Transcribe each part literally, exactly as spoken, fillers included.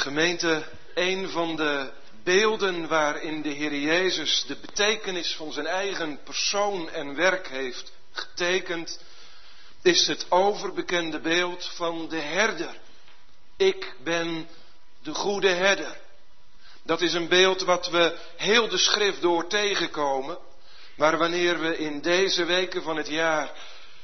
Gemeente, een van de beelden waarin de Heer Jezus de betekenis van zijn eigen persoon en werk heeft getekend, is het overbekende beeld van de herder. Ik ben de goede herder. Dat is een beeld wat we heel de schrift door tegenkomen. Maar wanneer we in deze weken van het jaar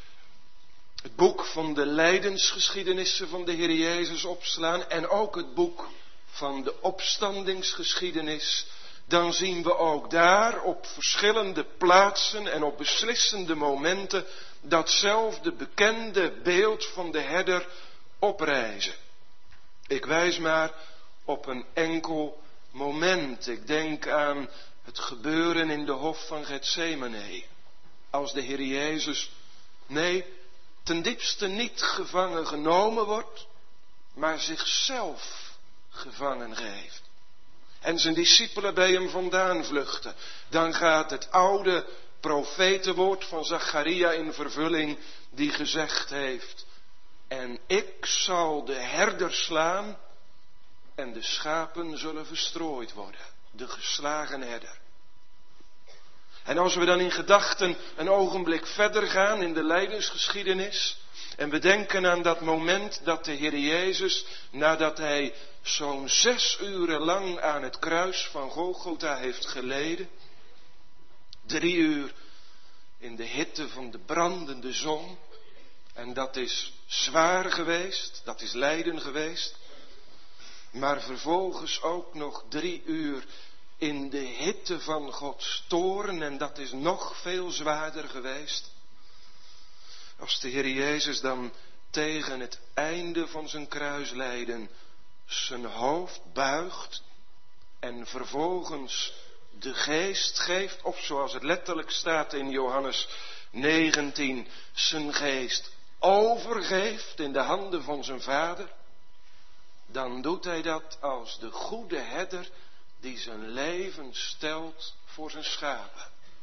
het boek van de lijdensgeschiedenissen van de Heer Jezus opslaan en ook het boek van de opstandingsgeschiedenis, dan zien we ook daar op verschillende plaatsen en op beslissende momenten datzelfde bekende beeld van de herder oprijzen. Ik wijs maar op een enkel moment. Ik denk aan het gebeuren in de hof van Getsemane. Als de Heer Jezus, nee, ten diepste niet gevangen genomen wordt, maar zichzelf gevangen geeft. En zijn discipelen bij hem vandaan vluchten. Dan gaat het oude profetenwoord van Zacharia in vervulling, die gezegd heeft: en ik zal de herder slaan en de schapen zullen verstrooid worden. De geslagen herder. En als we dan in gedachten een ogenblik verder gaan in de lijdensgeschiedenis en we denken aan dat moment dat de Heer Jezus, nadat hij zo'n zes uren lang aan het kruis van Golgotha heeft geleden, drie uur in de hitte van de brandende zon, en dat is zwaar geweest, dat is lijden geweest, maar vervolgens ook nog drie uur in de hitte van Gods toorn, en dat is nog veel zwaarder geweest. Als de Heer Jezus dan tegen het einde van zijn kruislijden zijn hoofd buigt en vervolgens de geest geeft, of zoals het letterlijk staat in Johannes negentien, zijn geest overgeeft in de handen van zijn vader, dan doet hij dat als de goede herder die zijn leven stelt voor zijn schapen.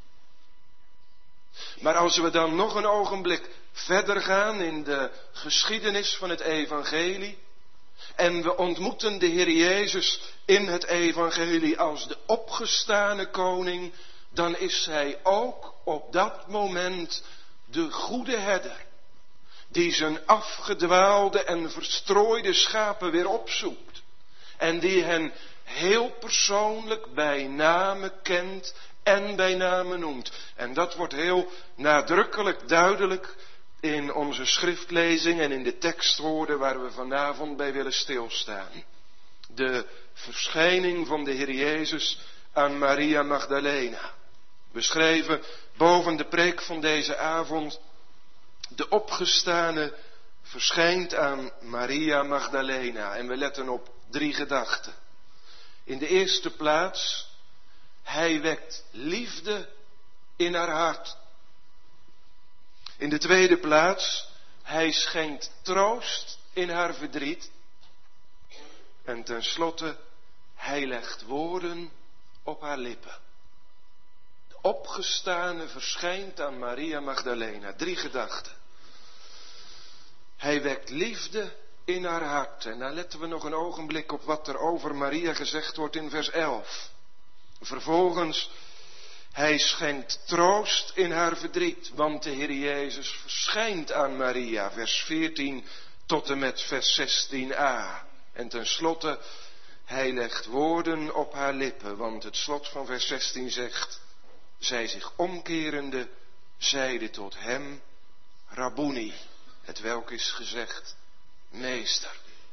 Maar als we dan nog een ogenblik verder gaan in de geschiedenis van het evangelie en we ontmoeten de Heer Jezus in het evangelie als de opgestane koning, dan is hij ook op dat moment de goede herder die zijn afgedwaalde en verstrooide schapen weer opzoekt en die hen heel persoonlijk bij name kent en bij name noemt. En dat wordt heel nadrukkelijk duidelijk in onze schriftlezing en in de tekstwoorden waar we vanavond bij willen stilstaan. De verschijning van de Heer Jezus aan Maria Magdalena. We schreven boven de preek van deze avond: de opgestane verschijnt aan Maria Magdalena. En we letten op drie gedachten. In de eerste plaats, hij wekt liefde in haar hart. In de tweede plaats, hij schenkt troost in haar verdriet. En tenslotte, hij legt woorden op haar lippen. De opgestane verschijnt aan Maria Magdalena. Drie gedachten. Hij wekt liefde in haar hart. En dan letten we nog een ogenblik op wat er over Maria gezegd wordt in vers elf. Vervolgens, hij schenkt troost in haar verdriet, want de Heer Jezus verschijnt aan Maria, vers veertien tot en met vers zestien a. En tenslotte, hij legt woorden op haar lippen, want het slot van vers zestien zegt: zij zich omkerende, zeide tot hem, Rabboni, het welk is gezegd, meester.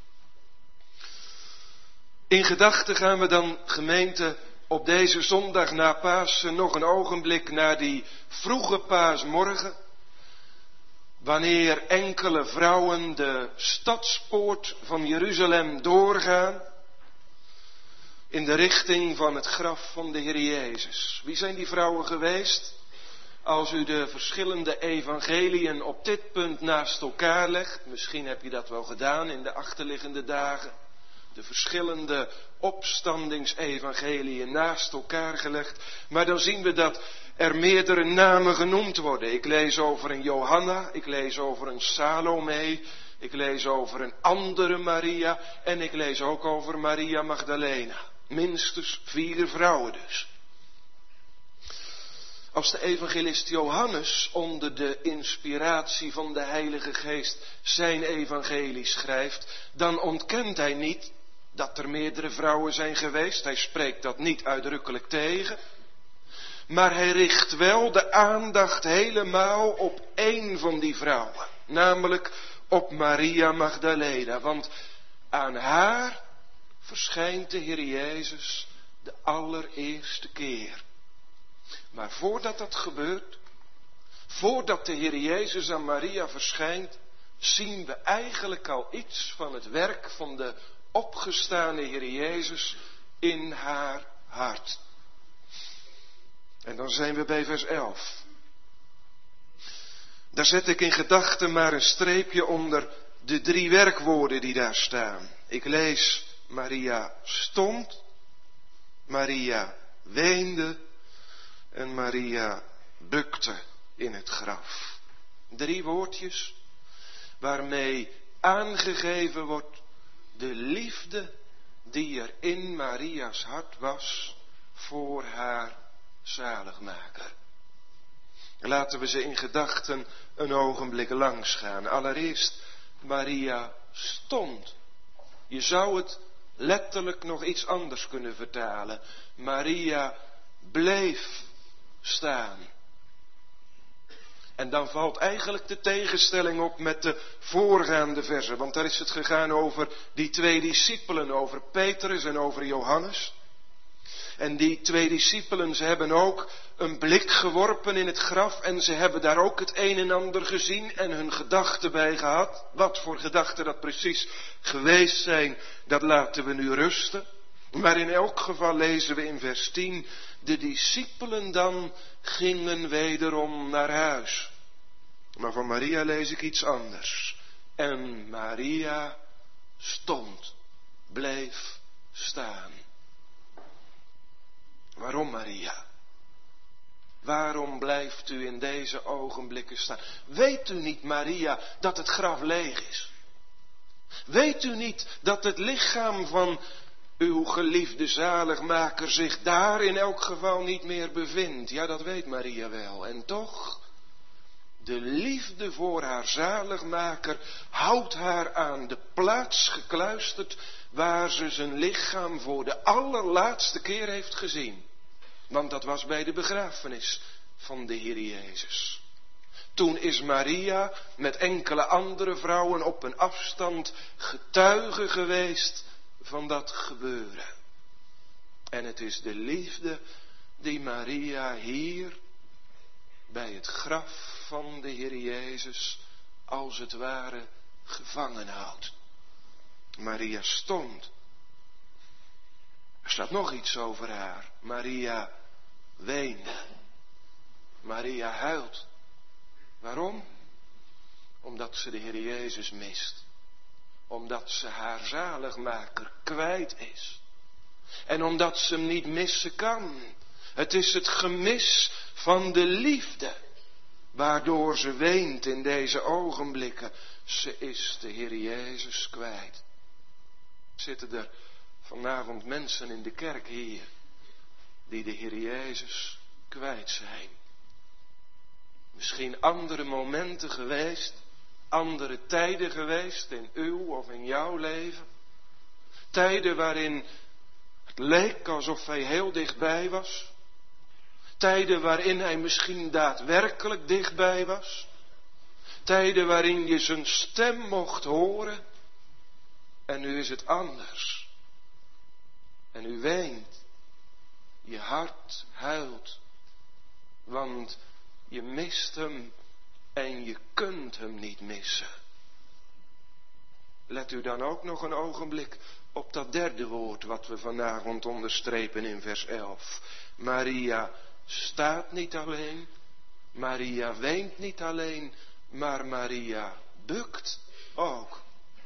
In gedachten gaan we dan, gemeente, op deze zondag na Pasen nog een ogenblik naar die vroege paasmorgen, wanneer enkele vrouwen de stadspoort van Jeruzalem doorgaan in de richting van het graf van de Heer Jezus. Wie zijn die vrouwen geweest? Als u de verschillende evangeliën op dit punt naast elkaar legt, misschien heb je dat wel gedaan in de achterliggende dagen, de verschillende opstandingsevangeliën naast elkaar gelegd, maar dan zien we dat er meerdere namen genoemd worden. Ik lees over een Johanna, ik lees over een Salome, Ik lees over een andere Maria en ik lees ook over Maria Magdalena. Minstens vier vrouwen dus. Als de evangelist Johannes onder de inspiratie van de Heilige Geest zijn evangelie schrijft, dan ontkent hij niet dat er meerdere vrouwen zijn geweest. Hij spreekt dat niet uitdrukkelijk tegen. Maar hij richt wel de aandacht helemaal op één van die vrouwen. Namelijk op Maria Magdalena. Want aan haar verschijnt de Heer Jezus de allereerste keer. Maar voordat dat gebeurt, voordat de Heer Jezus aan Maria verschijnt, zien we eigenlijk al iets van het werk van de opgestane Heer Jezus in haar hart. En dan zijn we bij vers elf. Daar zet ik in gedachten maar een streepje onder de drie werkwoorden die daar staan. Ik lees Maria stond, Maria weende en Maria bukte in het graf. Drie woordjes waarmee aangegeven wordt de liefde die er in Maria's hart was voor haar zaligmaker. Laten we ze in gedachten een ogenblik langs gaan. Allereerst, Maria stond. Je zou het letterlijk nog iets anders kunnen vertalen. Maria bleef staan. En dan valt eigenlijk de tegenstelling op met de voorgaande versen. Want daar is het gegaan over die twee discipelen, over Petrus en over Johannes. En die twee discipelen, ze hebben ook een blik geworpen in het graf en ze hebben daar ook het een en ander gezien en hun gedachten bij gehad. Wat voor gedachten dat precies geweest zijn, dat laten we nu rusten. Maar in elk geval lezen we in vers tien, de discipelen dan gingen wederom naar huis. Maar van Maria lees ik iets anders. En Maria stond, bleef staan. Waarom, Maria? Waarom blijft u in deze ogenblikken staan? Weet u niet, Maria, dat het graf leeg is? Weet u niet dat het lichaam van uw geliefde zaligmaker zich daar in elk geval niet meer bevindt? Ja, dat weet Maria wel. En toch, de liefde voor haar zaligmaker houdt haar aan de plaats gekluisterd waar ze zijn lichaam voor de allerlaatste keer heeft gezien. Want dat was bij de begrafenis van de Heer Jezus. Toen is Maria met enkele andere vrouwen op een afstand getuige geweest van dat gebeuren. En het is de liefde die Maria hier bij het graf van de Heer Jezus als het ware gevangen houdt. Maria stond. Er staat nog iets over haar. Maria weende. Maria huilt. Waarom? Omdat ze de Heer Jezus mist. Omdat ze haar zaligmaker kwijt is. En omdat ze hem niet missen kan. Het is het gemis van de liefde waardoor ze weent in deze ogenblikken. Ze is de Heer Jezus kwijt. Zitten er vanavond mensen in de kerk hier die de Heer Jezus kwijt zijn? Misschien andere momenten geweest, andere tijden geweest in uw of in jouw leven. Tijden waarin het leek alsof hij heel dichtbij was. Tijden waarin hij misschien daadwerkelijk dichtbij was. Tijden waarin je zijn stem mocht horen. En nu is het anders. En u weent. Je hart huilt. Want je mist hem en je kunt hem niet missen. Let u dan ook nog een ogenblik op dat derde woord wat we vanavond onderstrepen in vers elf. Maria staat niet alleen. Maria weent niet alleen. Maar Maria bukt ook.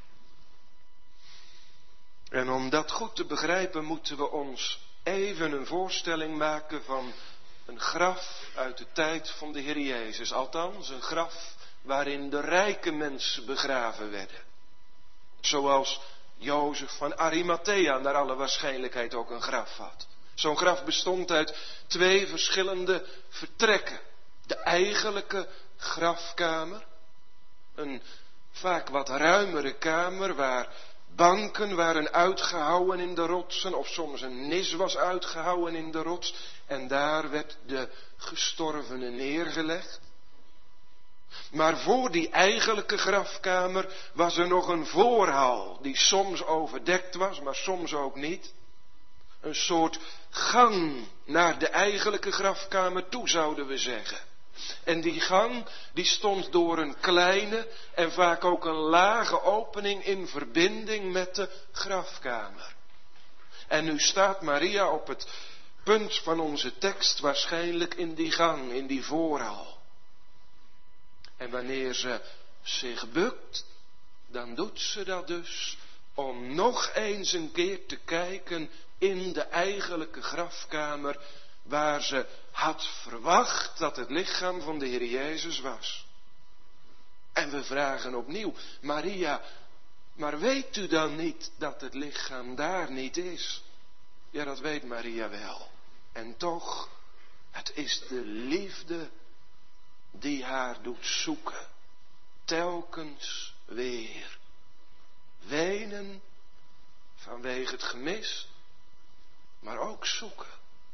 En om dat goed te begrijpen moeten we ons even een voorstelling maken van een graf uit de tijd van de Heer Jezus. Althans, een graf waarin de rijke mensen begraven werden. Zoals Jozef van Arimathea naar alle waarschijnlijkheid ook een graf had. Zo'n graf bestond uit twee verschillende vertrekken. De eigenlijke grafkamer, een vaak wat ruimere kamer waar banken waren uitgehouwen in de rotsen of soms een nis was uitgehouwen in de rots en daar werd de gestorvene neergelegd. Maar voor die eigenlijke grafkamer was er nog een voorhal die soms overdekt was, maar soms ook niet. Een soort gang naar de eigenlijke grafkamer toe, zouden we zeggen. En die gang die stond door een kleine en vaak ook een lage opening in verbinding met de grafkamer. En nu staat Maria op het punt van onze tekst waarschijnlijk in die gang, in die voorhal. En wanneer ze zich bukt, dan doet ze dat dus om nog eens een keer te kijken in de eigenlijke grafkamer waar ze had verwacht dat het lichaam van de Heer Jezus was. En we vragen opnieuw, Maria, maar weet u dan niet dat het lichaam daar niet is? Ja, dat weet Maria wel. En toch, het is de liefde die haar doet zoeken. Telkens weer. Wenen vanwege het gemis, maar ook zoeken.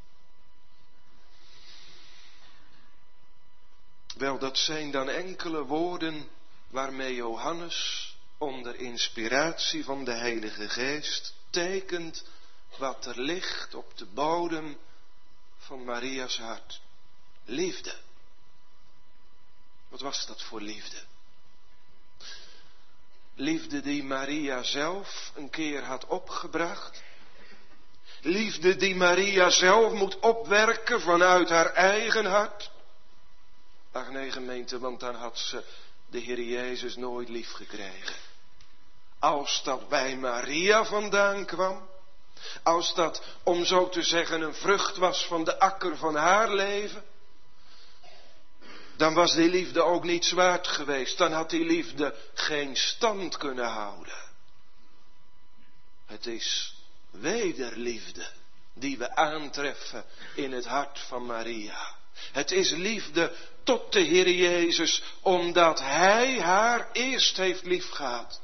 Wel, dat zijn dan enkele woorden waarmee Johannes onder inspiratie van de Heilige Geest tekent wat er ligt op de bodem van Maria's hart. Liefde. Wat was dat voor liefde? Liefde die Maria zelf een keer had opgebracht. Liefde die Maria zelf moet opwerken vanuit haar eigen hart. Ach nee, gemeente, want dan had ze de Heer Jezus nooit lief gekregen. Als dat bij Maria vandaan kwam, als dat, om zo te zeggen, een vrucht was van de akker van haar leven, dan was die liefde ook niet waard geweest. Dan had die liefde geen stand kunnen houden. Het is wederliefde die we aantreffen in het hart van Maria. Het is liefde tot de Heer Jezus, omdat Hij haar eerst heeft liefgehad.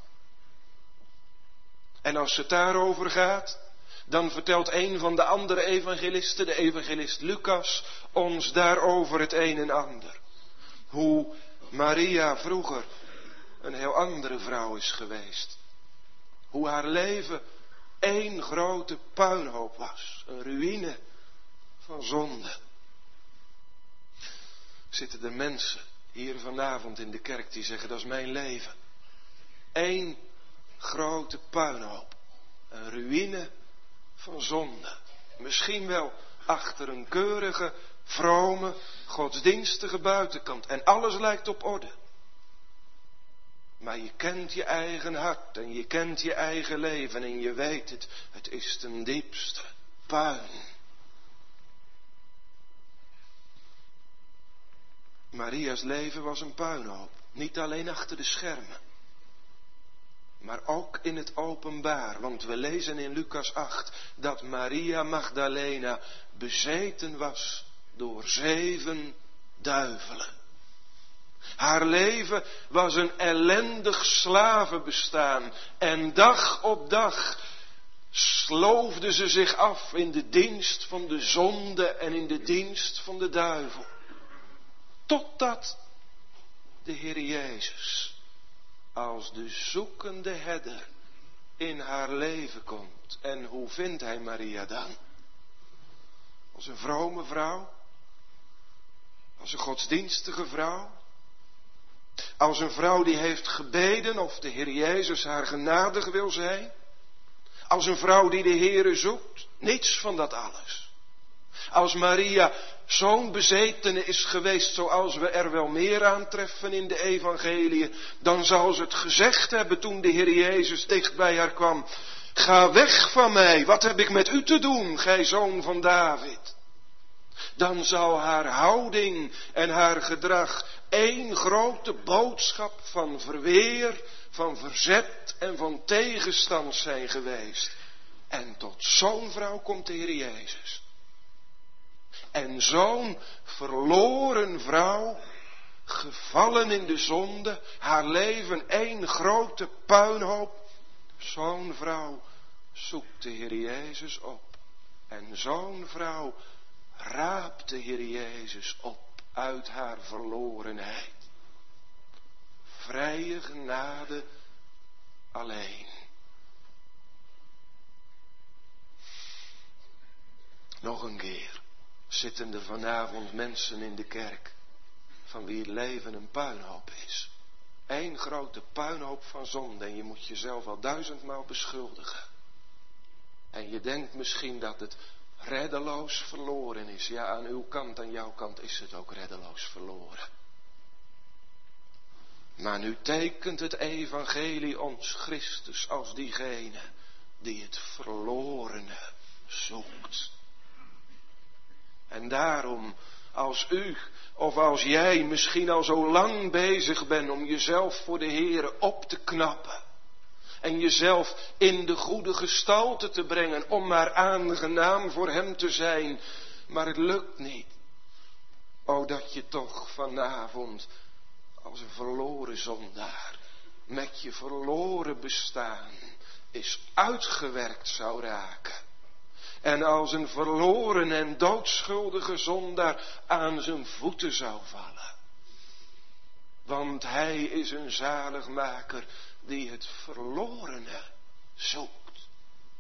En als het daarover gaat, dan vertelt een van de andere evangelisten, de evangelist Lucas, ons daarover het een en ander. Hoe Maria vroeger een heel andere vrouw is geweest. Hoe haar leven één grote puinhoop was. Een ruïne van zonde. Zitten er mensen hier vanavond in de kerk die zeggen, dat is mijn leven. Eén grote puinhoop. Een ruïne van zonde. Misschien wel achter een keurige, vrome, godsdienstige buitenkant. En alles lijkt op orde. Maar je kent je eigen hart en je kent je eigen leven en je weet het, het is ten diepste puin. Maria's leven was een puinhoop. Niet alleen achter de schermen. Maar ook in het openbaar. Want we lezen in Lucas acht dat Maria Magdalena bezeten was door zeven duivelen. Haar leven was een ellendig slavenbestaan. En dag op dag sloofde ze zich af in de dienst van de zonde en in de dienst van de duivel. Totdat de Heer Jezus als de zoekende herder in haar leven komt. En hoe vindt hij Maria dan? Als een vrome vrouw? Als een godsdienstige vrouw? Als een vrouw die heeft gebeden of de Heer Jezus haar genadig wil zijn? Als een vrouw die de Heere zoekt? Niets van dat alles. Als Maria zo'n bezetene is geweest zoals we er wel meer aantreffen in de evangeliën, dan zal ze het gezegd hebben toen de Heer Jezus dicht bij haar kwam. Ga weg van mij, wat heb ik met u te doen, gij zoon van David? Dan zal haar houding en haar gedrag één grote boodschap van verweer, van verzet en van tegenstand zijn geweest. En tot zo'n vrouw komt de Heer Jezus. En zo'n verloren vrouw, gevallen in de zonde, haar leven één grote puinhoop. Zo'n vrouw zoekt de Heer Jezus op. En zo'n vrouw raapt de Heer Jezus op uit haar verlorenheid. Vrije genade alleen. Nog een keer zitten er vanavond mensen in de kerk van wie het leven een puinhoop is. Eén grote puinhoop van zonde en je moet jezelf al duizendmaal beschuldigen. En je denkt misschien dat het reddeloos verloren is. Ja, aan uw kant, aan jouw kant is het ook reddeloos verloren. Maar nu tekent het evangelie ons Christus als diegene die het verlorene zoekt. En daarom, als u of als jij misschien al zo lang bezig bent om jezelf voor de Heere op te knappen. En jezelf in de goede gestalte te brengen om maar aangenaam voor hem te zijn. Maar het lukt niet. O, dat je toch vanavond als een verloren zondaar met je verloren bestaan is uitgewerkt zou raken. En als een verloren en doodschuldige zondaar aan zijn voeten zou vallen. Want hij is een zaligmaker die het verlorene zoekt.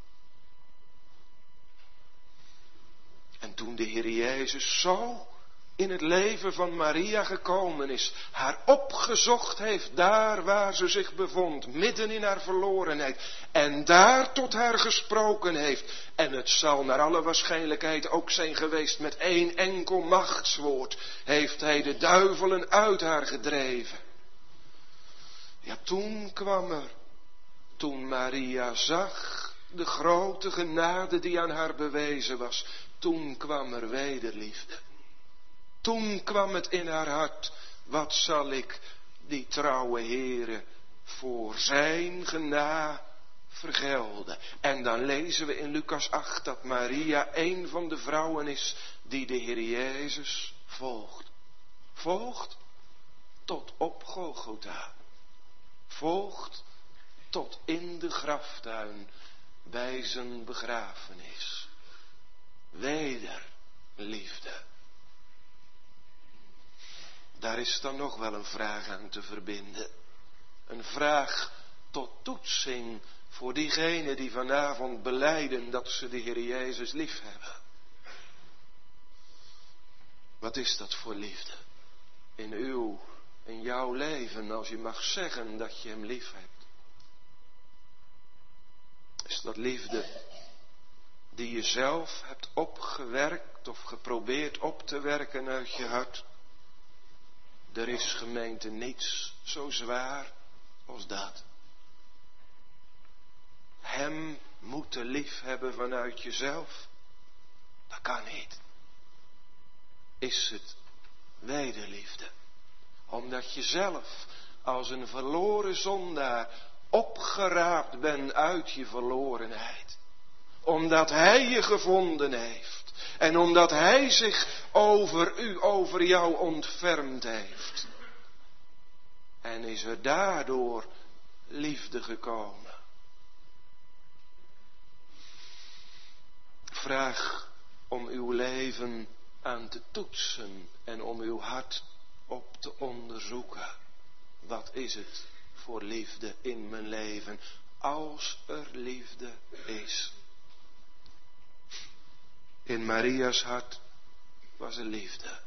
En toen de Heer Jezus zo in het leven van Maria gekomen is, haar opgezocht heeft daar waar ze zich bevond, midden in haar verlorenheid, en daar tot haar gesproken heeft, en het zal naar alle waarschijnlijkheid ook zijn geweest met één enkel machtswoord, heeft hij de duivelen uit haar gedreven. Ja, toen kwam er, toen Maria zag de grote genade die aan haar bewezen was, toen kwam er wederliefde. Toen kwam het in haar hart, wat zal ik die trouwe Heere voor zijn gena vergelden. En dan lezen we in Lucas acht dat Maria een van de vrouwen is die de Heer Jezus volgt. Volgt tot op Golgotha. Volgt tot in de graftuin bij zijn begrafenis. Wederliefde. Daar is dan nog wel een vraag aan te verbinden. Een vraag tot toetsing voor diegenen die vanavond belijden dat ze de Heer Jezus lief hebben. Wat is dat voor liefde? In uw, in jouw leven, als je mag zeggen dat je hem lief hebt. Is dat liefde die je zelf hebt opgewerkt of geprobeerd op te werken uit je hart? Er is, gemeente, niets zo zwaar als dat. Hem moeten liefhebben vanuit jezelf, dat kan niet. Is het wederliefde. Omdat je zelf als een verloren zondaar opgeraapt bent uit je verlorenheid. Omdat hij je gevonden heeft. En omdat hij zich over u, over jou ontfermd heeft. En is er daardoor liefde gekomen. Vraag om uw leven aan te toetsen en om uw hart op te onderzoeken. Wat is het voor liefde in mijn leven, als er liefde is? In Maria's hart was er liefde.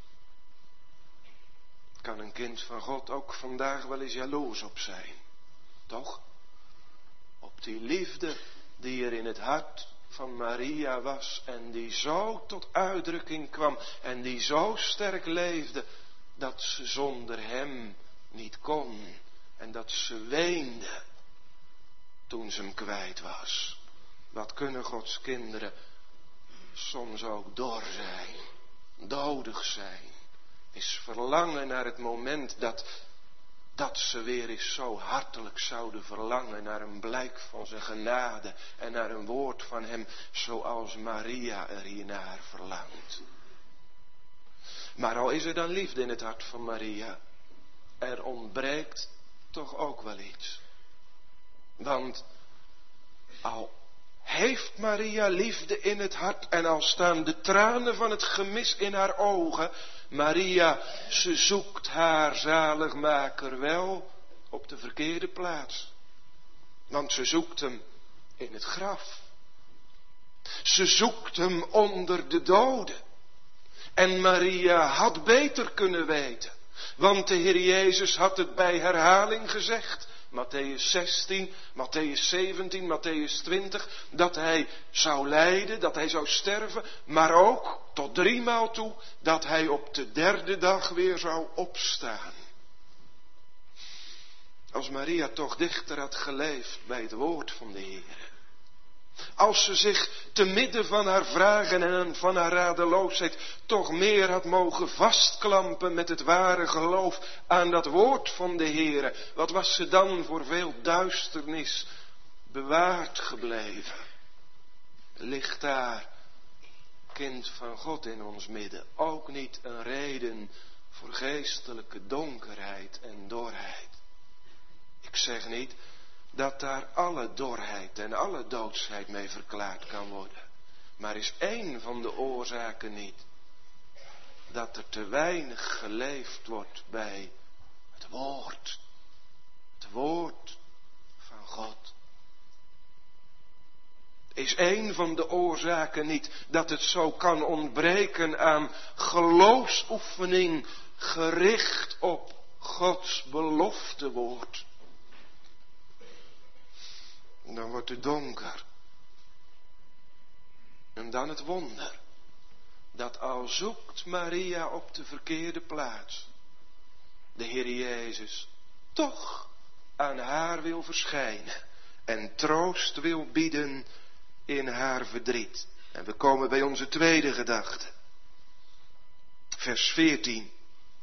Kan een kind van God ook vandaag wel eens jaloers op zijn? Toch? Op die liefde die er in het hart van Maria was en die zo tot uitdrukking kwam en die zo sterk leefde dat ze zonder hem niet kon en dat ze weende toen ze hem kwijt was. Wat kunnen Gods kinderen soms ook dor zijn, dodig zijn, is verlangen naar het moment dat, dat ze weer eens zo hartelijk zouden verlangen naar een blijk van zijn genade en naar een woord van hem zoals Maria er hiernaar verlangt. Maar al is er dan liefde in het hart van Maria, er ontbreekt toch ook wel iets. Want al heeft Maria liefde in het hart en al staan de tranen van het gemis in haar ogen, Maria, ze zoekt haar zaligmaker wel op de verkeerde plaats. Want ze zoekt hem in het graf. Ze zoekt hem onder de doden. En Maria had beter kunnen weten. Want de Heer Jezus had het bij herhaling gezegd. Mattheüs zestien, Mattheüs zeventien, Mattheüs twintig. Dat hij zou lijden, dat hij zou sterven. Maar ook tot driemaal toe dat hij op de derde dag weer zou opstaan. Als Maria toch dichter had geleefd bij het woord van de Heer. Als ze zich te midden van haar vragen en van haar radeloosheid toch meer had mogen vastklampen met het ware geloof aan dat woord van de Heere, wat was ze dan voor veel duisternis bewaard gebleven? Ligt daar, kind van God in ons midden, ook niet een reden voor geestelijke donkerheid en dorheid? Ik zeg niet dat daar alle dorheid en alle doodsheid mee verklaard kan worden. Maar is één van de oorzaken niet dat er te weinig geleefd wordt bij het woord. Het woord van God. Is één van de oorzaken niet dat het zo kan ontbreken aan geloofsoefening gericht op Gods beloftewoord. Dan wordt het donker. En dan het wonder. Dat al zoekt Maria op de verkeerde plaats, de Heer Jezus toch aan haar wil verschijnen. En troost wil bieden in haar verdriet. En we komen bij onze tweede gedachte. Vers veertien.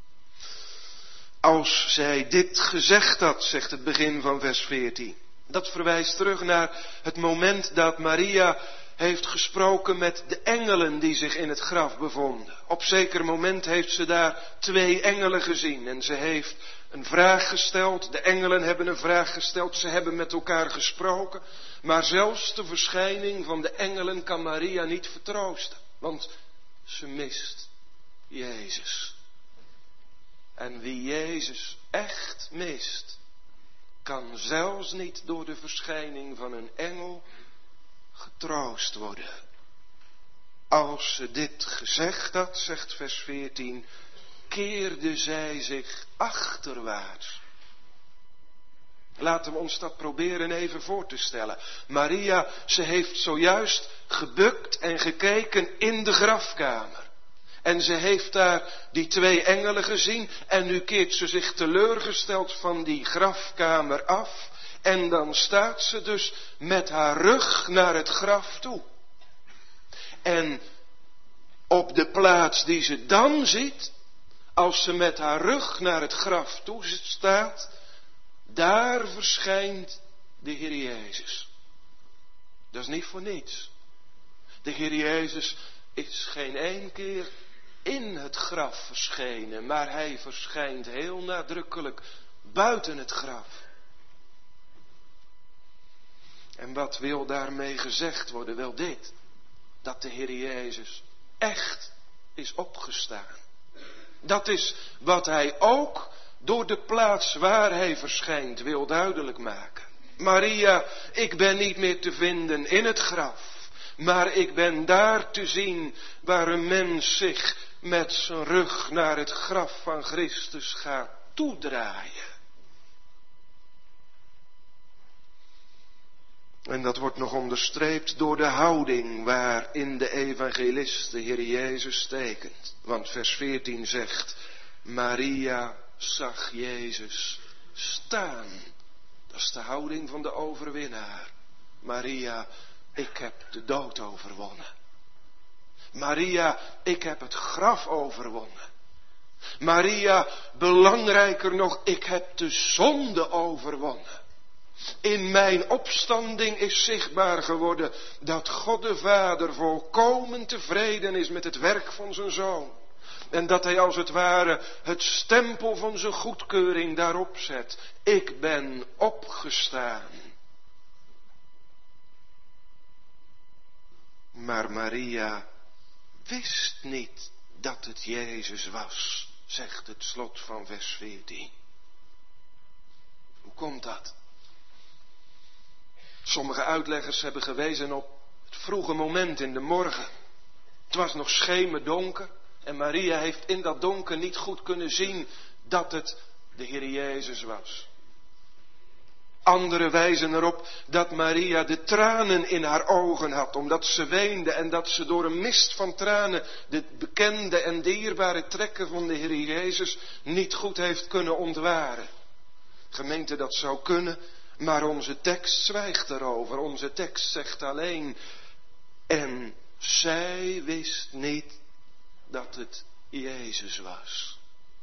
Als zij dit gezegd had, zegt het begin van vers veertien. Dat verwijst terug naar het moment dat Maria heeft gesproken met de engelen die zich in het graf bevonden. Op zeker moment heeft ze daar twee engelen gezien en ze heeft een vraag gesteld. De engelen hebben een vraag gesteld, ze hebben met elkaar gesproken. Maar zelfs de verschijning van de engelen kan Maria niet vertroosten, want ze mist Jezus. En wie Jezus echt mist, kan zelfs niet door de verschijning van een engel getroost worden. Als ze dit gezegd had, zegt vers veertien, keerde zij zich achterwaarts. Laten we ons dat proberen even voor te stellen. Maria, ze heeft zojuist gebukt en gekeken in de grafkamer. En ze heeft daar die twee engelen gezien. En nu keert ze zich teleurgesteld van die grafkamer af. En dan staat ze dus met haar rug naar het graf toe. En op de plaats die ze dan ziet, als ze met haar rug naar het graf toe staat, daar verschijnt de Heer Jezus. Dat is niet voor niets. De Heer Jezus is geen één keer in het graf verschenen, maar hij verschijnt heel nadrukkelijk buiten het graf. En wat wil daarmee gezegd worden? Wel dit, dat de Heer Jezus echt is opgestaan. Dat is wat hij ook door de plaats waar hij verschijnt wil duidelijk maken. Maria, ik ben niet meer te vinden in het graf, maar ik ben daar te zien waar een mens zich met zijn rug naar het graf van Christus gaat toedraaien. En dat wordt nog onderstreept door de houding waarin de evangelist de Heer Jezus tekent. Want vers veertien zegt, Maria zag Jezus staan. Dat is de houding van de overwinnaar. Maria, ik heb de dood overwonnen. Maria, ik heb het graf overwonnen. Maria, belangrijker nog, ik heb de zonde overwonnen. In mijn opstanding is zichtbaar geworden dat God de Vader volkomen tevreden is met het werk van zijn Zoon. En dat hij als het ware het stempel van zijn goedkeuring daarop zet. Ik ben opgestaan. Maar Maria wist niet dat het Jezus was, zegt het slot van vers veertien. Hoe komt dat? Sommige uitleggers hebben gewezen op het vroege moment in de morgen. Het was nog schemerdonker en Maria heeft in dat donker niet goed kunnen zien dat het de Heer Jezus was. Anderen wijzen erop dat Maria de tranen in haar ogen had, omdat ze weende en dat ze door een mist van tranen de bekende en dierbare trekken van de Heer Jezus niet goed heeft kunnen ontwaren. Gemeente, dat zou kunnen, maar onze tekst zwijgt erover. Onze tekst zegt alleen, en zij wist niet dat het Jezus was.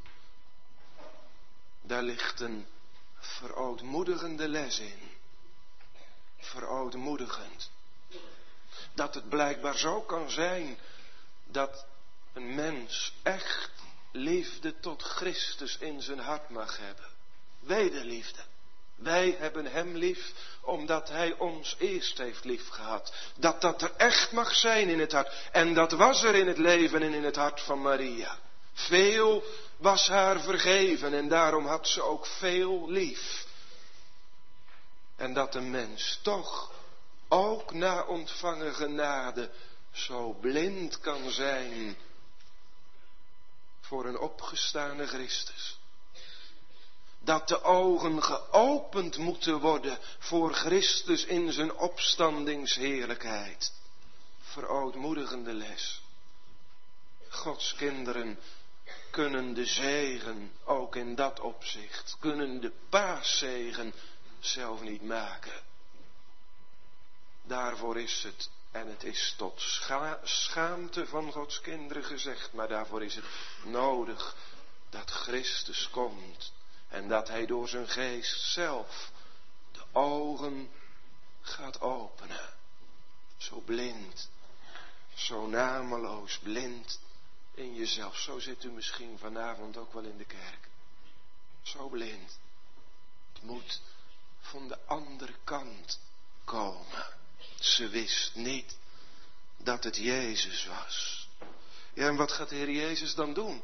Daar ligt een verootmoedigende les in. Verootmoedigend. Dat het blijkbaar zo kan zijn dat een mens echt liefde tot Christus in zijn hart mag hebben. Wederliefde. Wij hebben hem lief omdat hij ons eerst heeft lief gehad. Dat dat er echt mag zijn in het hart. En dat was er in het leven en in het hart van Maria. Veel was haar vergeven en daarom had ze ook veel lief. En dat een mens toch ook na ontvangen genade zo blind kan zijn voor een opgestane Christus. Dat de ogen geopend moeten worden voor Christus in zijn opstandingsheerlijkheid. Verootmoedigende les. Gods kinderen kunnen de zegen ook in dat opzicht, kunnen de paaszegen zelf niet maken. Daarvoor is het, en het is tot scha- schaamte van Gods kinderen gezegd, maar daarvoor is het nodig dat Christus komt. En dat hij door zijn geest zelf de ogen gaat openen. Zo blind, zo nameloos blind in jezelf. Zo zit u misschien vanavond ook wel in de kerk. Zo blind. Het moet van de andere kant komen. Ze wist niet dat het Jezus was. Ja, en wat gaat de Heer Jezus dan doen?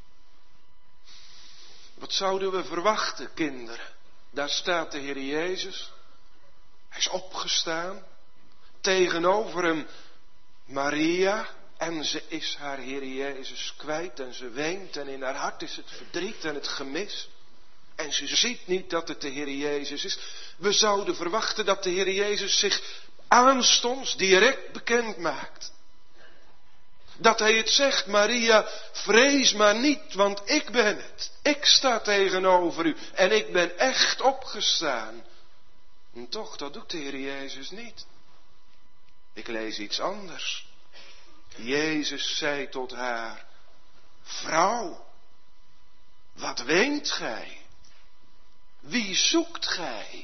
Wat zouden we verwachten, kinderen? Daar staat de Heer Jezus. Hij is opgestaan. Tegenover hem Maria. En ze is haar Heer Jezus kwijt. En ze weent. En in haar hart is het verdriet en het gemis. En ze ziet niet dat het de Heer Jezus is. We zouden verwachten dat de Heer Jezus zich aanstonds direct bekend maakt. Dat hij het zegt, Maria, vrees maar niet, want ik ben het. Ik sta tegenover u en ik ben echt opgestaan. En toch, dat doet de Heer Jezus niet. Ik lees iets anders. Jezus zei tot haar, vrouw, wat weent gij? Wie zoekt gij?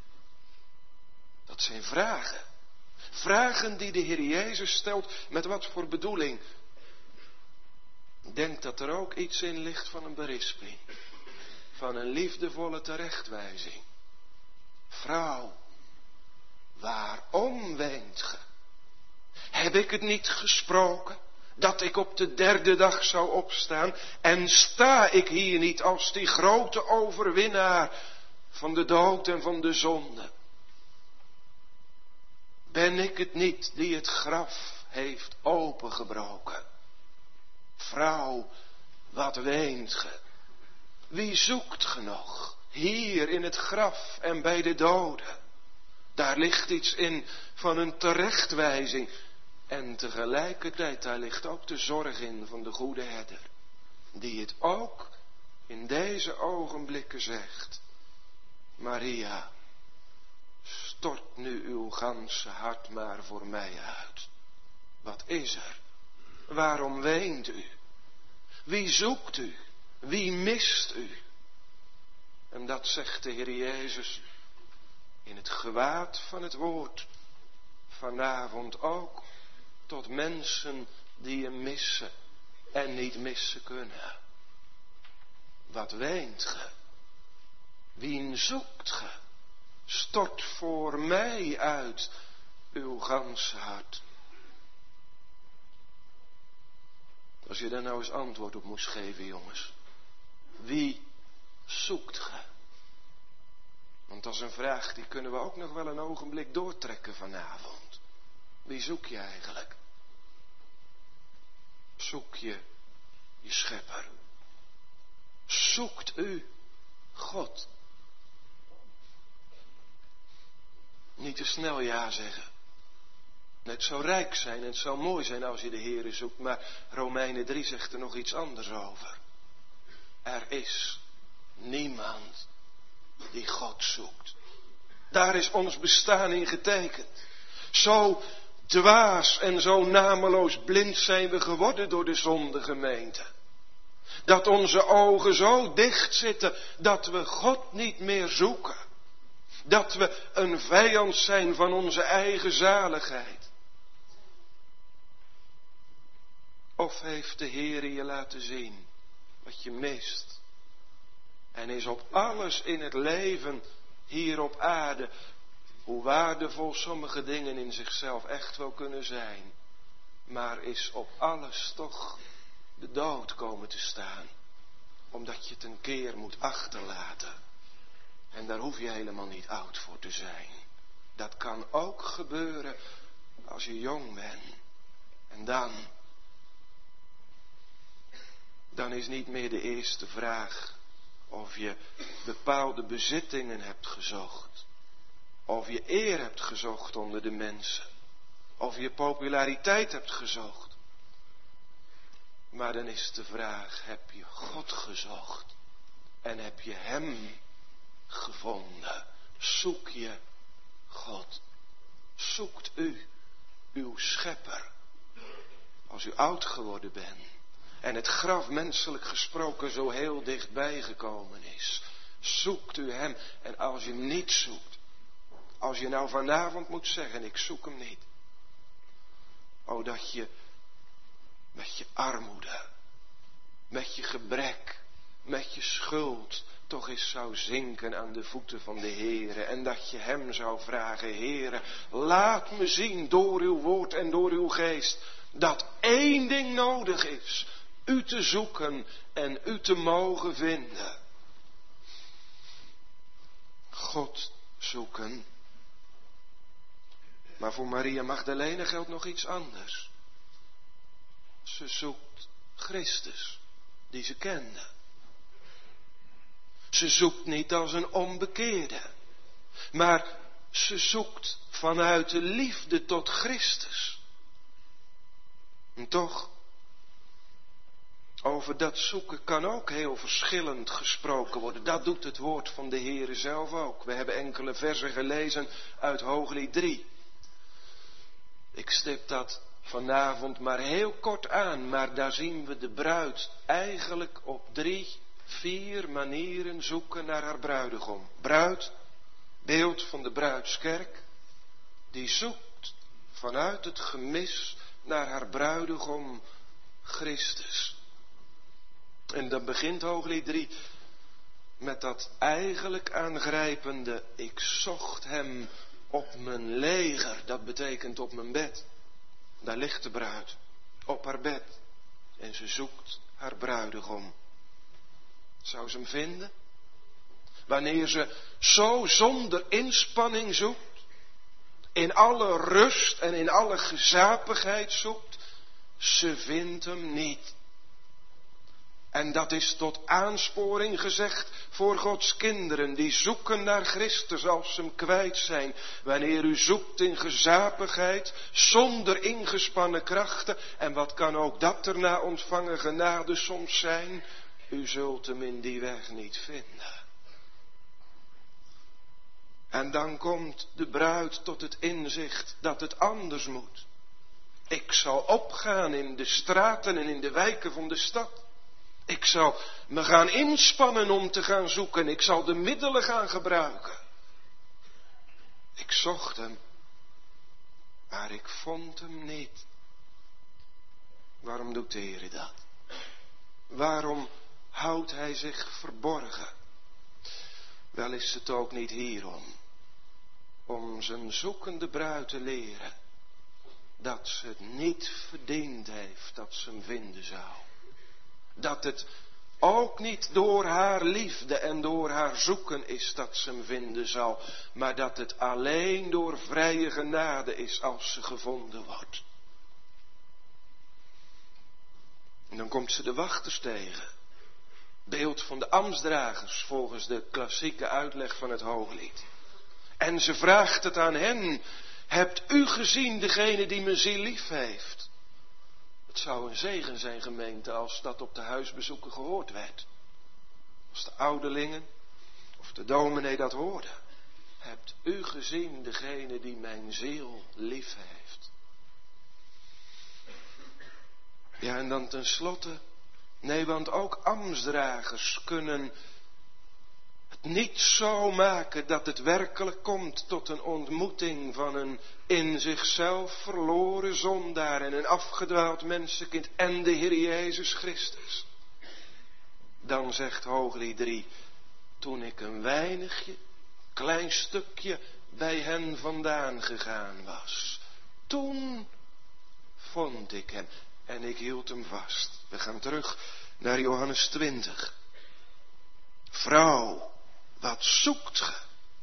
Dat zijn vragen. Vragen die de Heer Jezus stelt, met wat voor bedoeling? Ik denk dat er ook iets in ligt van een berisping. Van een liefdevolle terechtwijzing. Vrouw, waarom weent ge? Heb ik het niet gesproken, dat ik op de derde dag zou opstaan? En sta ik hier niet als die grote overwinnaar van de dood en van de zonde? Ben ik het niet die het graf heeft opengebroken? Vrouw, wat weent ge? Wie zoekt ge nog? Hier in het graf en bij de doden. Daar ligt iets in van een terechtwijzing. En tegelijkertijd, daar ligt ook de zorg in van de goede herder. Die het ook in deze ogenblikken zegt. Maria, stort nu uw ganse hart maar voor mij uit. Wat is er? Waarom weent u? Wie zoekt u? Wie mist u? En dat zegt de Heer Jezus in het gewaad van het woord. Vanavond ook tot mensen die hem missen en niet missen kunnen. Wat weent ge? Wien zoekt ge? Stort voor mij uit uw ganse hart. Als je daar nou eens antwoord op moest geven, jongens. Wie zoekt ge? Want dat is een vraag die kunnen we ook nog wel een ogenblik doortrekken vanavond. Wie zoek je eigenlijk? Zoek je je schepper? Zoekt u God? Niet te snel ja zeggen. Het zou rijk zijn en het zou mooi zijn als je de Heere zoekt. Maar Romeinen drie zegt er nog iets anders over. Er is niemand die God zoekt. Daar is ons bestaan in getekend. Zo dwaas en zo nameloos blind zijn we geworden door de zondegemeente. Dat onze ogen zo dicht zitten dat we God niet meer zoeken. Dat we een vijand zijn van onze eigen zaligheid. Of heeft de Heere je laten zien wat je mist? En is op alles in het leven hier op aarde, hoe waardevol sommige dingen in zichzelf echt wel kunnen zijn, maar is op alles toch de dood komen te staan, omdat je het een keer moet achterlaten. En daar hoef je helemaal niet oud voor te zijn. Dat kan ook gebeuren als je jong bent. En dan, dan is niet meer de eerste vraag of je bepaalde bezittingen hebt gezocht. Of je eer hebt gezocht onder de mensen. Of je populariteit hebt gezocht. Maar dan is de vraag, heb je God gezocht? En heb je hem gevonden? Zoek je God? Zoekt u uw schepper? Als u oud geworden bent en het graf menselijk gesproken zo heel dichtbij gekomen is, zoekt u hem. En als je hem niet zoekt, als je nou vanavond moet zeggen, ik zoek hem niet. Oh, dat je met je armoede, met je gebrek, met je schuld toch eens zou zinken aan de voeten van de Heere. En dat je hem zou vragen, Heere, laat me zien door uw woord en door uw geest, dat één ding nodig is, u te zoeken en u te mogen vinden. God zoeken. Maar voor Maria Magdalena geldt nog iets anders. Ze zoekt Christus, die ze kende. Ze zoekt niet als een onbekeerde, maar ze zoekt vanuit de liefde tot Christus. En toch, over dat zoeken kan ook heel verschillend gesproken worden. Dat doet het woord van de Heere zelf ook. We hebben enkele versen gelezen uit Hooglied drie. Ik stip dat vanavond maar heel kort aan, maar daar zien we de bruid eigenlijk op drie, vier manieren zoeken naar haar bruidegom. Bruid, beeld van de bruidskerk, die zoekt vanuit het gemis naar haar bruidegom Christus. En dan begint Hooglied drie met dat eigenlijk aangrijpende, ik zocht hem op mijn leger, dat betekent op mijn bed. Daar ligt de bruid, op haar bed. En ze zoekt haar bruidegom. Zou ze hem vinden? Wanneer ze zo zonder inspanning zoekt, in alle rust en in alle gezapigheid zoekt, ze vindt hem niet. En dat is tot aansporing gezegd voor Gods kinderen, die zoeken naar Christus als ze hem kwijt zijn. Wanneer u zoekt in gezapigheid, zonder ingespannen krachten, en wat kan ook dat erna ontvangen genade soms zijn, u zult hem in die weg niet vinden. En dan komt de bruid tot het inzicht dat het anders moet. Ik zal opgaan in de straten en in de wijken van de stad. Ik zal me gaan inspannen om te gaan zoeken. Ik zal de middelen gaan gebruiken. Ik zocht hem, maar ik vond hem niet. Waarom doet de Heer dat? Waarom houdt hij zich verborgen? Wel is het ook niet hierom. Om zijn zoekende bruid te leren dat ze het niet verdiend heeft dat ze hem vinden zou. Dat het ook niet door haar liefde en door haar zoeken is dat ze hem vinden zal, maar dat het alleen door vrije genade is als ze gevonden wordt. En dan komt ze de wachters tegen. Beeld van de ambtsdragers volgens de klassieke uitleg van het Hooglied. En ze vraagt het aan hen. Hebt u gezien degene die mijn ziel lief heeft? Het zou een zegen zijn, gemeente, als dat op de huisbezoeken gehoord werd. Als de ouderlingen of de dominee dat hoorden. Hebt u gezien degene die mijn ziel lief heeft? Ja, en dan tenslotte, nee, want ook ambtsdragers kunnen het niet zo maken dat het werkelijk komt tot een ontmoeting van een in zichzelf verloren zondaar en een afgedwaald mensenkind en de Heer Jezus Christus. Dan zegt Hooglied drie, toen ik een weinigje, klein stukje bij hen vandaan gegaan was, toen vond ik hem. En ik hield hem vast. We gaan terug naar Johannes twintig. Vrouw, wat zoekt ge?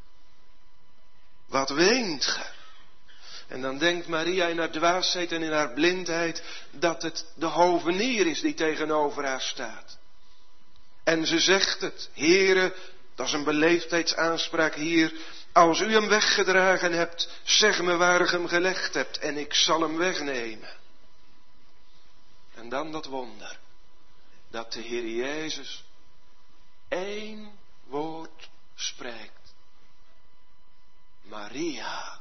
Wat weent ge? En dan denkt Maria in haar dwaasheid en in haar blindheid dat het de hovenier is die tegenover haar staat. En ze zegt het, Heere, dat is een beleefdheidsaanspraak hier. Als u hem weggedragen hebt, zeg me waar u hem gelegd hebt en ik zal hem wegnemen. En dan dat wonder, dat de Heer Jezus één woord spreekt. Maria.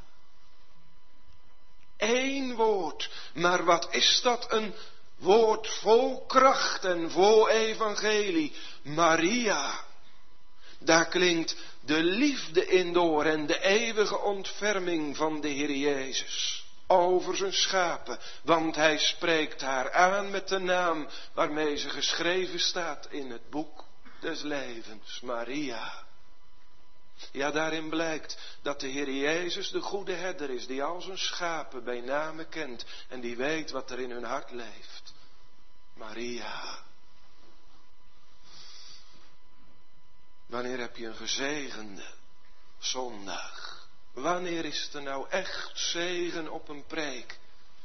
Eén woord, maar wat is dat een woord vol kracht en vol evangelie. Maria. Daar klinkt de liefde in door en de eeuwige ontferming van de Heer Jezus. Over zijn schapen, want hij spreekt haar aan met de naam waarmee ze geschreven staat in het boek des levens, Maria. Ja, daarin blijkt dat de Heer Jezus de goede herder is, die al zijn schapen bij name kent en die weet wat er in hun hart leeft. Maria. Wanneer heb je een gezegende zondag? Wanneer is er nou echt zegen op een preek?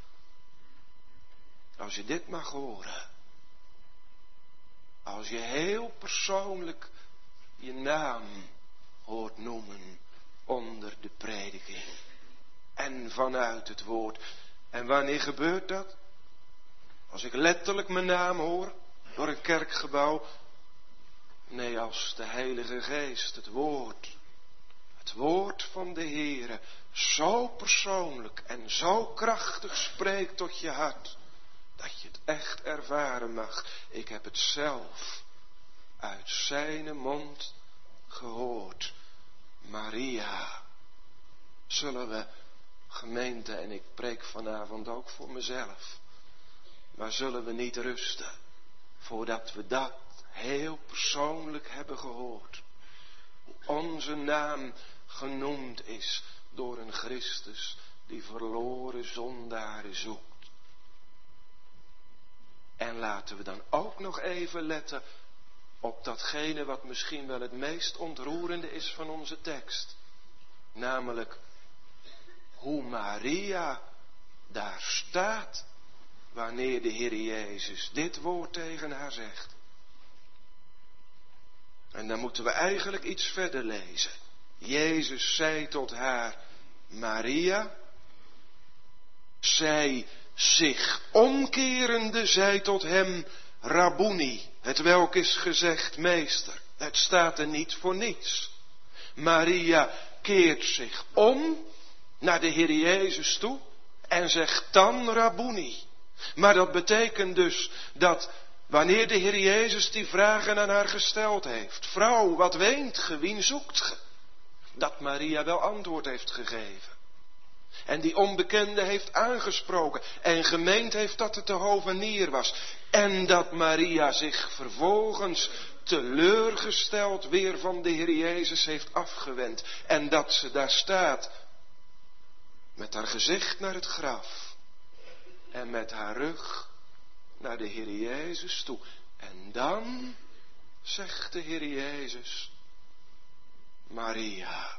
Als je dit mag horen. Als je heel persoonlijk je naam hoort noemen onder de prediking. En vanuit het woord. En wanneer gebeurt dat? Als ik letterlijk mijn naam hoor door een kerkgebouw. Nee, als de Heilige Geest het woord... Het woord van de Heere zo persoonlijk en zo krachtig spreekt tot je hart, dat je het echt ervaren mag. Ik heb het zelf uit zijn mond gehoord. Maria. Zullen we, gemeente, en ik preek vanavond ook voor mezelf, maar zullen we niet rusten voordat we dat heel persoonlijk hebben gehoord. Hoe onze naam genoemd is door een Christus die verloren zondaren zoekt. En laten we dan ook nog even letten op datgene wat misschien wel het meest ontroerende is van onze tekst. Namelijk hoe Maria daar staat wanneer de Heer Jezus dit woord tegen haar zegt. En dan moeten we eigenlijk iets verder lezen. Jezus zei tot haar, Maria. Zij zich omkerende zei tot hem, Rabboni, het welk is gezegd, meester. Het staat er niet voor niets. Maria keert zich om naar de Heer Jezus toe en zegt dan Rabboni. Maar dat betekent dus dat Wanneer de Heer Jezus die vragen aan haar gesteld heeft. Vrouw, wat weent ge, wien zoekt ge? Dat Maria wel antwoord heeft gegeven. En die onbekende heeft aangesproken en gemeend heeft dat het de hovenier was. En dat Maria zich vervolgens teleurgesteld weer van de Heer Jezus heeft afgewend. En dat ze daar staat met haar gezicht naar het graf en met haar rug naar de Heer Jezus toe. En dan zegt de Heer Jezus, Maria.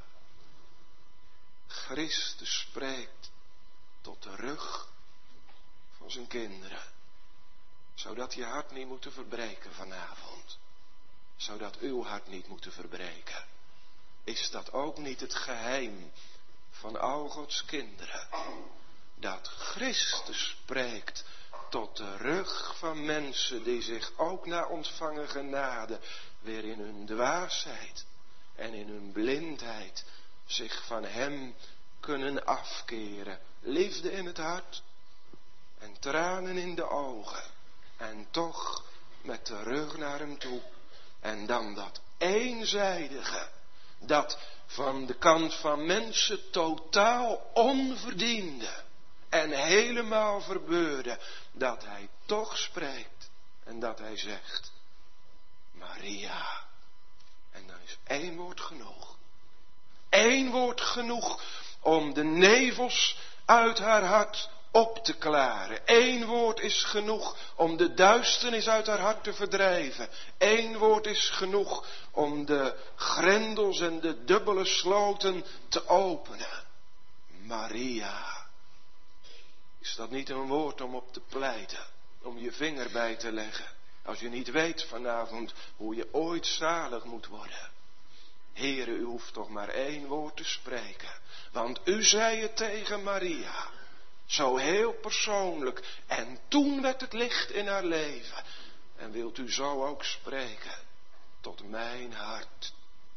Christus spreekt tot de rug van zijn kinderen. Zou dat je hart niet moeten verbreken vanavond? Zou dat uw hart niet moeten verbreken? Is dat ook niet het geheim van al Gods kinderen? Dat Christus spreekt tot de rug van mensen die zich ook na ontvangen genade weer in hun dwaasheid en in hun blindheid zich van hem kunnen afkeren. Liefde in het hart en tranen in de ogen. En toch met de rug naar hem toe. En dan dat eenzijdige, dat van de kant van mensen totaal onverdiende en helemaal verbeurde, dat hij toch spreekt en dat hij zegt, Maria. En dan is één woord genoeg. Eén woord genoeg om de nevels uit haar hart op te klaren. Eén woord is genoeg om de duisternis uit haar hart te verdrijven. Eén woord is genoeg om de grendels en de dubbele sloten te openen. Maria. Is dat niet een woord om op te pleiten? Om je vinger bij te leggen? Als je niet weet vanavond hoe je ooit zalig moet worden. Heere, u hoeft toch maar één woord te spreken. Want u zei het tegen Maria. Zo heel persoonlijk. En toen werd het licht in haar leven. En wilt u zo ook spreken tot mijn hart.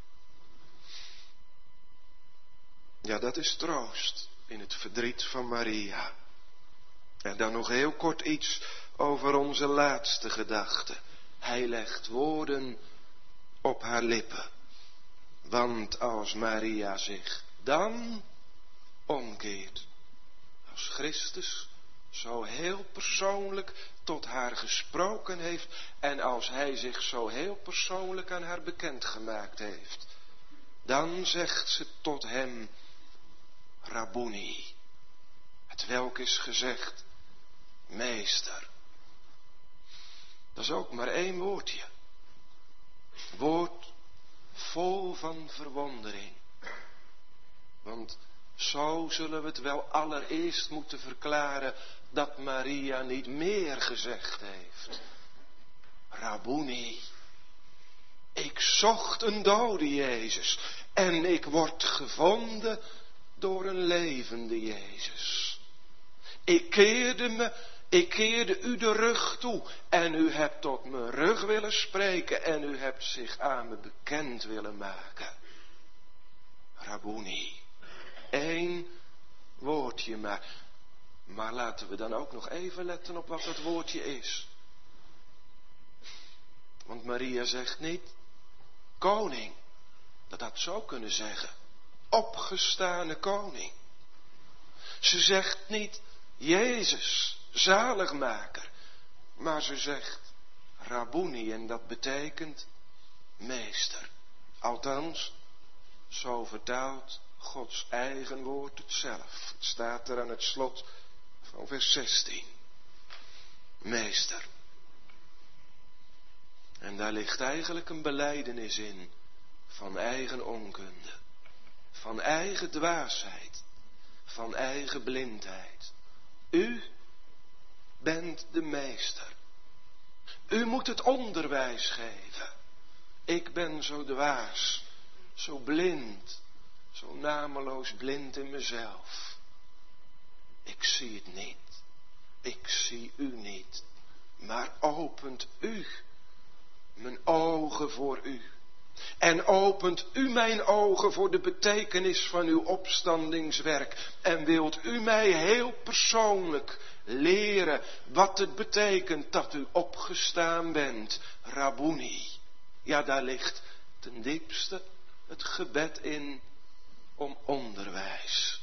Ja, dat is troost in het verdriet van Maria. En dan nog heel kort iets over onze laatste gedachte. Hij legt woorden op haar lippen. Want als Maria zich dan omkeert, als Christus zo heel persoonlijk tot haar gesproken heeft en als hij zich zo heel persoonlijk aan haar bekendgemaakt heeft, dan zegt ze tot hem, Rabboni, het welk is gezegd, meester. Dat is ook maar één woordje. Woord vol van verwondering. Want zo zullen we het wel allereerst moeten verklaren dat Maria niet meer gezegd heeft. Rabboni, ik zocht een dode Jezus en ik word gevonden door een levende Jezus. Ik keerde me, ik keerde u de rug toe en u hebt tot mijn rug willen spreken en u hebt zich aan me bekend willen maken. Rabboni, één woordje maar. Maar laten we dan ook nog even letten op wat dat woordje is. Want Maria zegt niet, koning, dat had zo kunnen zeggen, opgestane koning. Ze zegt niet, Jezus, zaligmaker, maar ze zegt, Rabboni en dat betekent meester. Althans, zo vertaalt Gods eigen woord het zelf. Het staat er aan het slot van vers zestien. Meester. En daar ligt eigenlijk een belijdenis in van eigen onkunde, van eigen dwaasheid, van eigen blindheid. U bent de meester. U moet het onderwijs geven. Ik ben zo dwaas, zo blind, zo nameloos blind in mezelf. Ik zie het niet. Ik zie u niet. Maar opent u mijn ogen voor u. En opent u mijn ogen voor de betekenis van uw opstandingswerk. En wilt u mij heel persoonlijk leren wat het betekent dat u opgestaan bent. Rabboni. Ja, daar ligt ten diepste het gebed in om onderwijs.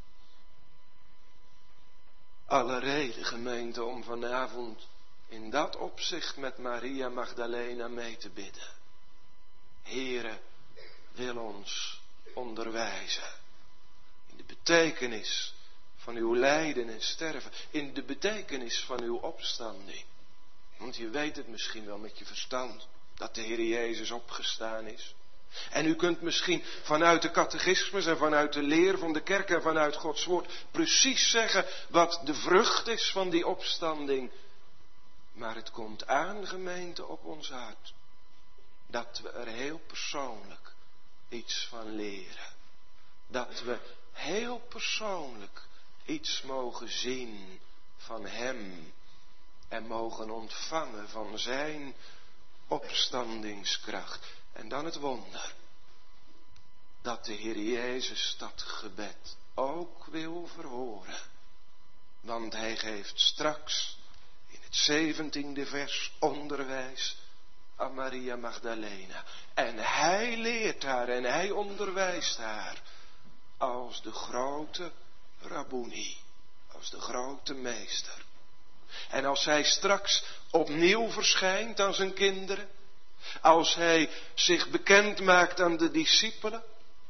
Alle reden, gemeente, om vanavond in dat opzicht met Maria Magdalena mee te bidden. Heere, wil ons onderwijzen in de betekenis van uw lijden en sterven, in de betekenis van uw opstanding. Want je weet het misschien wel met je verstand, dat de Heer Jezus opgestaan is. En u kunt misschien vanuit de catechismus en vanuit de leer van de kerk en vanuit Gods woord precies zeggen wat de vrucht is van die opstanding. Maar het komt aan, gemeente, op ons hart, dat we er heel persoonlijk iets van leren. Dat we heel persoonlijk iets mogen zien van Hem en mogen ontvangen van Zijn opstandingskracht. En dan het wonder, dat de Heer Jezus dat gebed ook wil verhoren. Want Hij geeft straks in het zeventiende vers onderwijs aan Maria Magdalena. En Hij leert haar en Hij onderwijst haar als de grote Rabboni, als de grote meester. En als Hij straks opnieuw verschijnt aan zijn kinderen, als Hij zich bekend maakt aan de discipelen,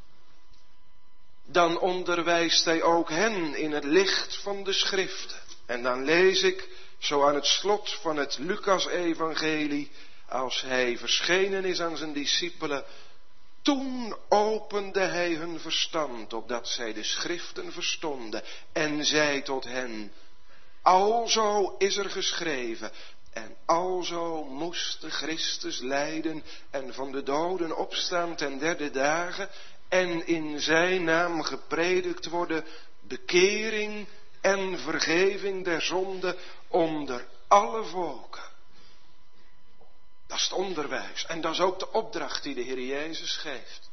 dan onderwijst Hij ook hen in het licht van de schriften. En dan lees ik zo aan het slot van het Lucas-evangelie, als Hij verschenen is aan zijn discipelen, toen opende Hij hun verstand, opdat zij de schriften verstonden, en zei tot hen, alzo is er geschreven, en alzo moest de Christus lijden en van de doden opstaan ten derde dagen, en in zijn naam gepredikt worden bekering en vergeving der zonde onder alle volken. Dat is het onderwijs en dat is ook de opdracht die de Heer Jezus geeft.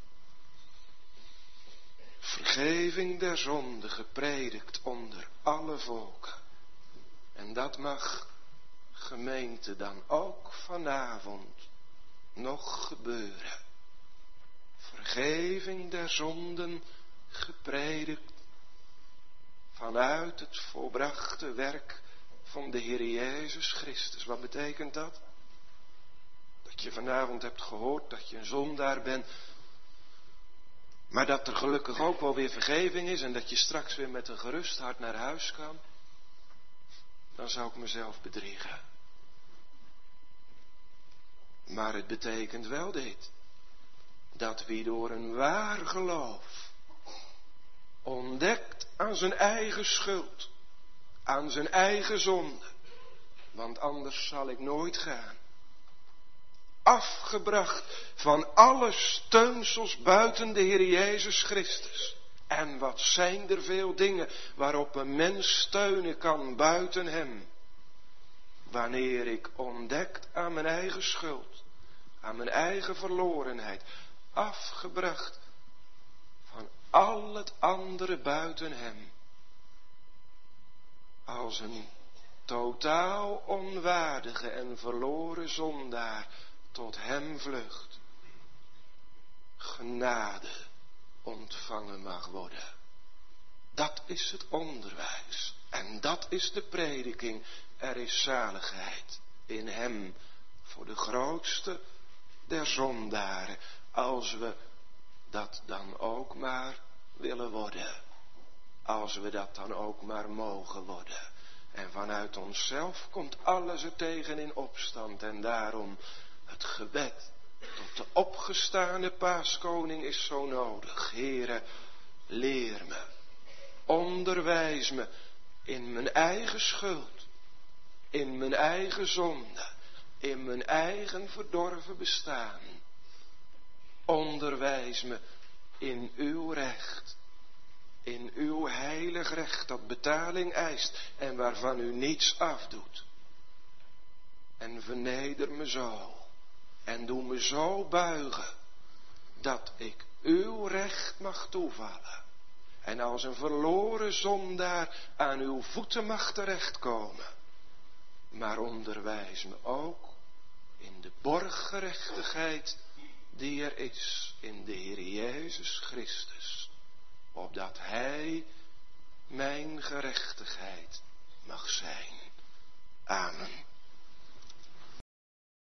Vergeving der zonde gepredikt onder alle volken. En dat mag, gemeente, dan ook vanavond nog gebeuren. Vergeving der zonden gepredikt vanuit het volbrachte werk van de Heer Jezus Christus. Wat betekent dat? Dat je vanavond hebt gehoord dat je een zondaar bent, maar dat er gelukkig ook wel weer vergeving is en dat je straks weer met een gerust hart naar huis kan. Dan zou ik mezelf bedriegen. Maar het betekent wel dit, dat wie door een waar geloof ontdekt aan zijn eigen schuld, aan zijn eigen zonde, want anders zal ik nooit gaan, afgebracht van alle steunsels buiten de Heer Jezus Christus. En wat zijn er veel dingen waarop een mens steunen kan buiten Hem. Wanneer ik ontdekt aan mijn eigen schuld, aan mijn eigen verlorenheid, afgebracht van al het andere buiten Hem. Als een totaal onwaardige en verloren zondaar tot Hem vlucht, genade ontvangen mag worden. Dat is het onderwijs. En dat is de prediking. Er is zaligheid in Hem voor de grootste der zondaren. Als we dat dan ook maar willen worden. Als we dat dan ook maar mogen worden. En vanuit onszelf komt alles er tegen in opstand. En daarom het gebed tot de opgestane paaskoning is zo nodig. Heere, leer me, onderwijs me in mijn eigen schuld, in mijn eigen zonde, in mijn eigen verdorven bestaan. Onderwijs me in uw recht, in uw heilig recht dat betaling eist en waarvan u niets afdoet. En verneder me zo. En doe me zo buigen dat ik uw recht mag toevallen. En als een verloren zondaar aan uw voeten mag terechtkomen. Maar onderwijs me ook in de borggerechtigheid die er is in de Heer Jezus Christus. Opdat Hij mijn gerechtigheid